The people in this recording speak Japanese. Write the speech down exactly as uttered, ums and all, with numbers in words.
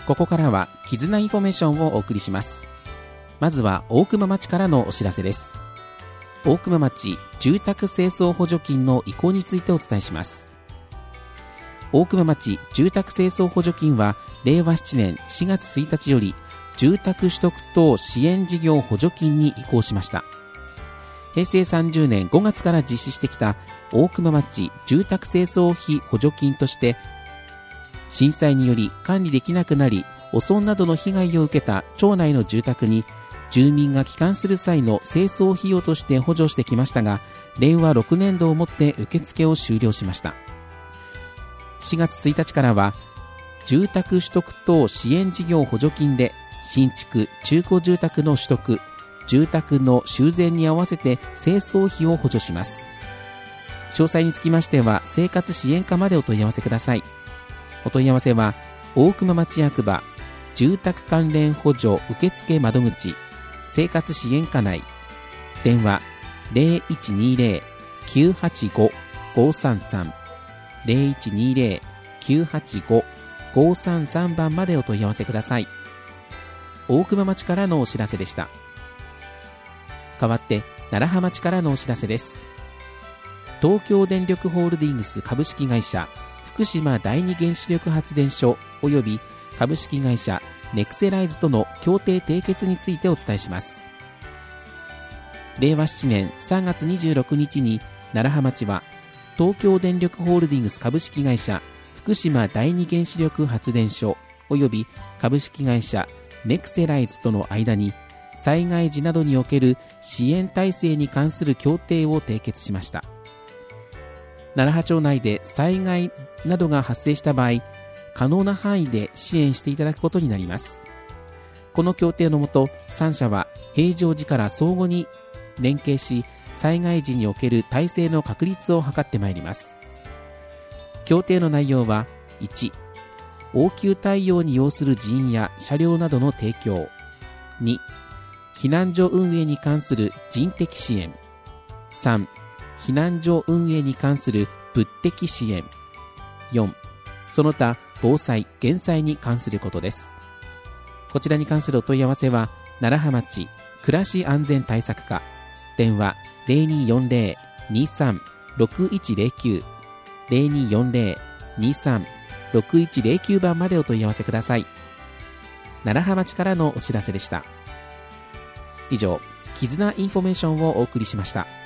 ここからは絆インフォメーションをお送りします。まずは大熊町からのお知らせです。大熊町住宅清掃補助金の移行についてお伝えします。大熊町住宅清掃補助金はれいわしちねんしがつついたちより住宅取得等支援事業補助金に移行しました。へいせいさんじゅうねんごがつから実施してきた大熊町住宅清掃費補助金として、震災により管理できなくなり汚損などの被害を受けた町内の住宅に住民が帰還する際の清掃費用として補助してきましたが、れいわろくねんどをもって受付を終了しました。しがつついたちからは住宅取得等支援事業補助金で新築・中古住宅の取得、住宅の修繕に合わせて清掃費を補助します。詳細につきましては生活支援課までお問い合わせください。お問い合わせは大熊町役場住宅関連補助受付窓口生活支援課内、電話 ゼロいちにゼロ きゅうはちご ごさんさん ゼロいちにゼロ きゅうはちご ごさんさん 番までお問い合わせください。大熊町からのお知らせでした。代わって楢葉町からのお知らせです。東京電力ホールディングス株式会社福島第二原子力発電所および株式会社ネクセライズとの協定締結についてお伝えします。れいわしちねんさんがつにじゅうろくにちに楢葉町は東京電力ホールディングス株式会社福島第二原子力発電所および株式会社ネクセライズとの間に災害時などにおける支援体制に関する協定を締結しました。楢葉町内で災害などが発生した場合、可能な範囲で支援していただくことになります。この協定のもと、さんしゃは平常時から相互に連携し、災害時における体制の確立を図ってまいります。協定の内容は、いち、応急対応に要する人員や車両などの提供。に、避難所運営に関する人的支援。さん、避難所運営に関する物的支援。よん、その他防災・減災に関することです。こちらに関するお問い合わせは楢葉町暮らし安全対策課、電話 ゼロにーよんゼロ にーさん ろくいちゼロきゅう ゼロにーよんゼロ にーさん ろくいちゼロきゅう 番までお問い合わせください。楢葉町からのお知らせでした。以上、絆インフォメーションをお送りしました。